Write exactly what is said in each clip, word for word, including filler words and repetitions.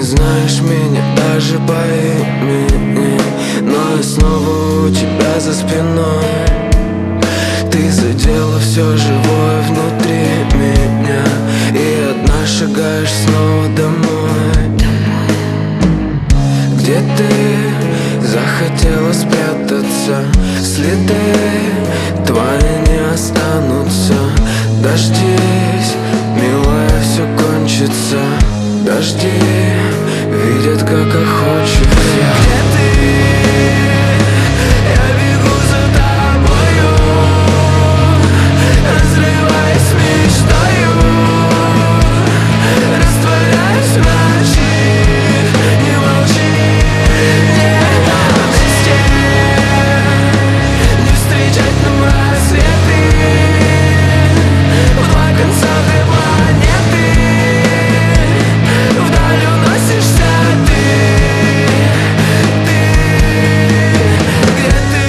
не знаешь меня даже по имени, но я снова у тебя за спиной. Ты задела все живое внутри меня, и одна шагаешь снова домой. Где ты захотела спрятаться? Следы твои не останутся. Дождись, милая, все кончится. Дожди видят, как охочется. Где ты? Я бегу за тобою, разрываясь мечтою, растворяюсь в ночи. Не молчи, не вместе, не встречать нам рассветы. В два конца две планеты, вдаль уносишься ты. Ты, где ты?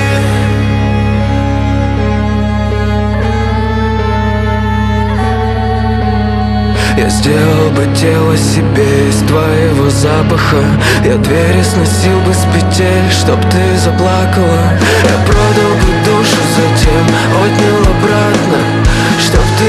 Я сделал бы тело себе из твоего запаха. Я двери сносил бы с петель, чтоб ты заплакала. Я продал бы душу, затем отнял обратно, чтоб ты